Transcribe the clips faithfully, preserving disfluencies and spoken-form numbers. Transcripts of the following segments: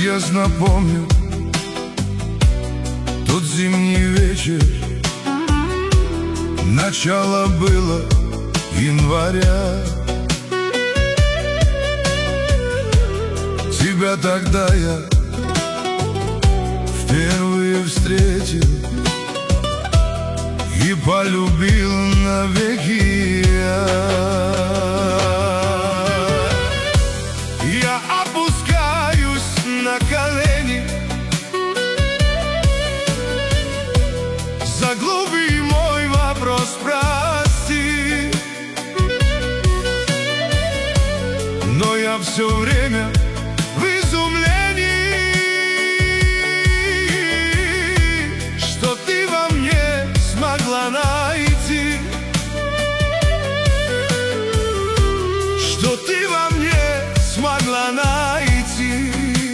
ясно помню тот зимний вечер. Начало было января. Тебя тогда я впервые встретил и полюбил навеки я. Я опускаюсь на колени за глупый мой вопрос, прости. Но я все время в изумлении, что ты во мне смогла найти, что ты во мне смогла найти.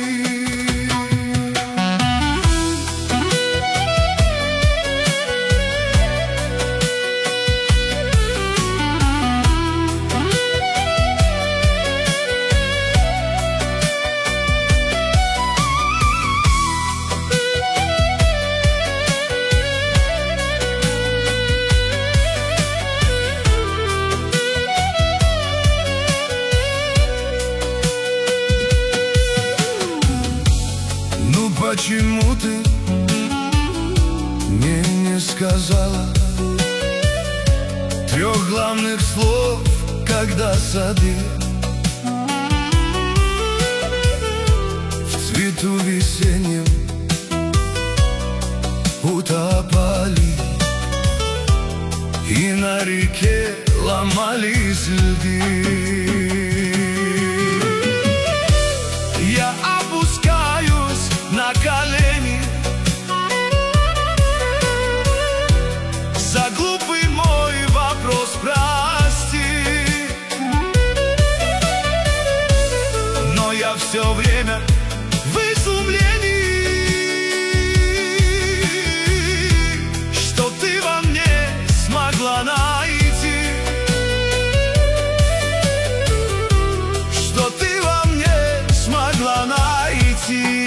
Почему ты мне не сказала трех главных слов, когда сады в цвету весеннем утопали и на реке ломались льды? Я опускаюсь на колени за глупый мой вопрос, прости. Но я все время в изумлении, что ты во мне смогла найти, что ты во мне смогла найти.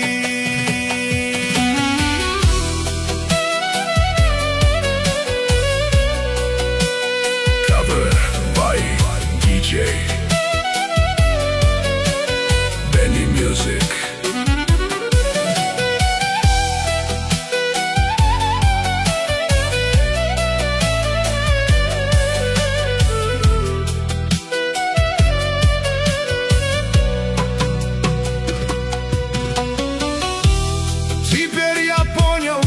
ди джей Benny Music. Теперь я понял,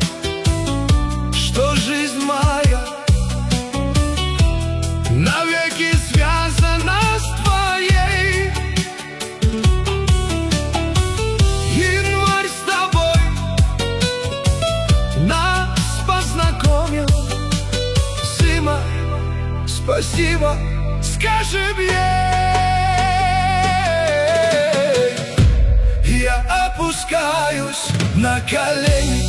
что жизнь моя навеки связана с твоей. Январь с тобой нас познакомил. Зима, спасибо, скажем ей. Я опускаюсь на колени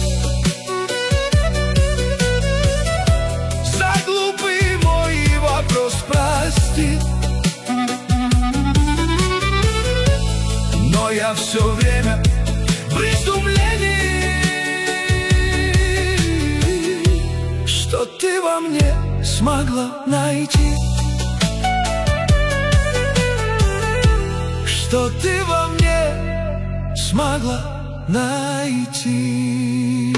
за глупый мой вопрос, прости. Но я все время в изумлении, что ты во мне смогла найти, что ты во мне смогла найти.